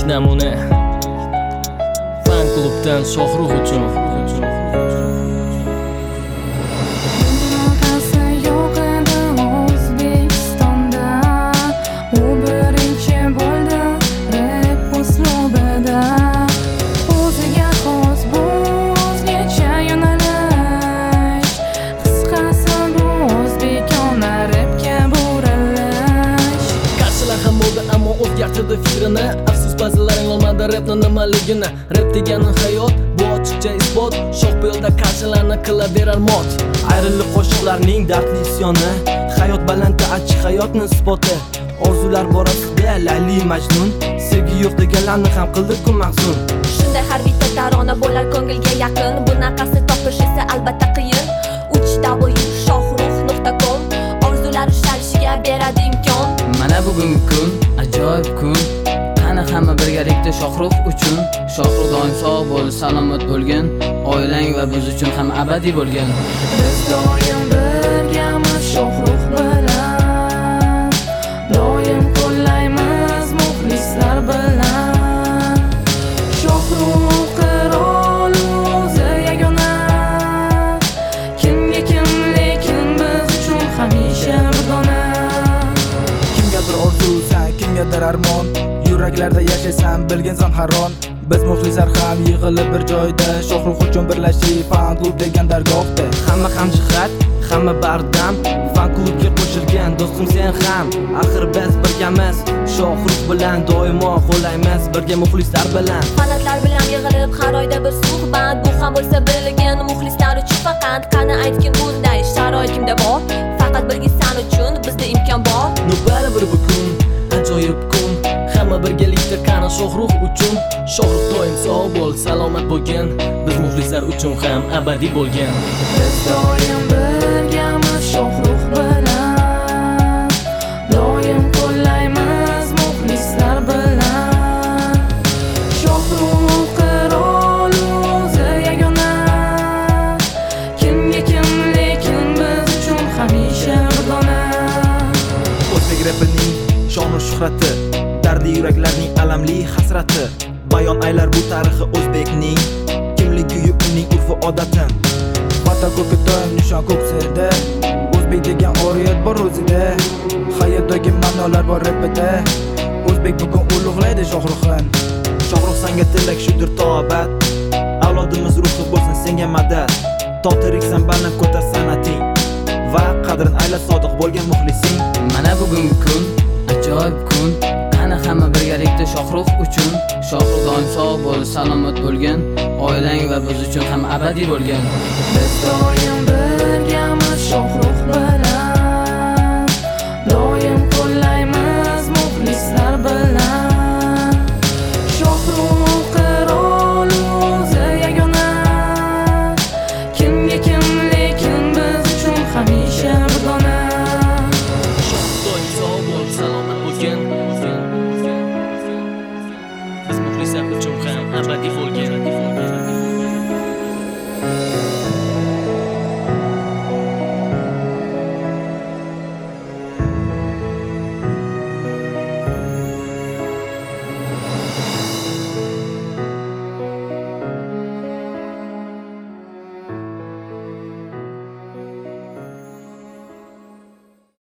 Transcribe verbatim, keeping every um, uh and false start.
namuna fan klubdan Shohrux uchun. O'zgartirdi fikrini, afsus ba'zilaring olmadi rapni nimaligini. Rap degani hayot, bu ochiqcha isbot. Shoh bu yo'lda qarshilarni qilaverar mot. Ayrilib qo'shiqlarning dardli isyoni, hayot balandda achchiq hayotni isboti. Orzular borasida Layli Majnun, sevgi yo'q deganlarni ham qildi-ku mahzun. Shunday har bitta tarona bo'lar ko'ngilga yaqin, bunaqasi topish esa albatta qiyin. uch w shohrux nuqta com orzular ishlashiga beradi imkon. Mana bugungi kun ajoyib kun, qani hamma birgalikda Shohrux uchun. Shohrux doim sog' bo'l, salomat bo'lgin, oilang va biz uchun ham abadiy bo'lgin. Biz doim birgamiz Shohrux bilan, doim qo'llaymiz muxlislar bilan. Shohrux qirol o'zi yagona, kimga kim lekin biz uchun hamisha birdona. Kimgadir orzusan, kimgadir armon, yuraklarda yashaysan bilginsan haron. Biz muxlislar ham yig'ilib bir joyda, Shohrux uchun birlashib fan klub degan dargohda. Hamma ham jihat, hamma bardam, fan klubga qo'shilgan do'stim sen ham. Axir biz birgamiz, Shohrux bilan doimo qo'llaymiz birga muxlislar bilan. Fanatlar bilan yig'ilib har oyda bir suhbat, bu ham bo'lsa bilgin muxlislar uchun faqat. Qani aytgin bunday sharoit kimda bor? Faqat bilgin san uchun bizda imkon bor. Nu baribir bu kun ajoyib kun, hamma birgalikda qani Shohrux uchun. Shohrux doim sog' bo'l, salomat bo'lgin, biz muxlislar uchun ham abadiy bo'lgin. Biz doim birgamiz Shohrux bilan, doim qo'llaymiz muxlislar bilan. Shohrux qirol o'zi yagona, kimga kim lekin biz uchun hamisha birdona. O'zbek rapining shonu shuhrati, dardli yuraklarning alamli hasrati. Bayon aylar bu tarixi o'zbekning, kimligi uning urfi odati. Vatan ko'kka doim nishon ko'ksida, o'zbek degan oriyat bor o'zida. Hayotdagi ma'nolar bor rapida, o'zbek bugun ulug'laydi Shohruxin. Shohrux senga tilak shudir tobat, avlodimiz ruhi bo'lsin senga madad. To tiriksan baland ko'tar sanating va qadrin ayla sodiq bo'lgan muxlising. Mana bugungi kun ajoyib kun, qani hamma birgalikda Shohrux uchun. Shohrux doim sog' bo'l, salomat bo'lgin, oilang va biz uchun ham abadiy bo'lgin. Biz doim birgamiz Shohrux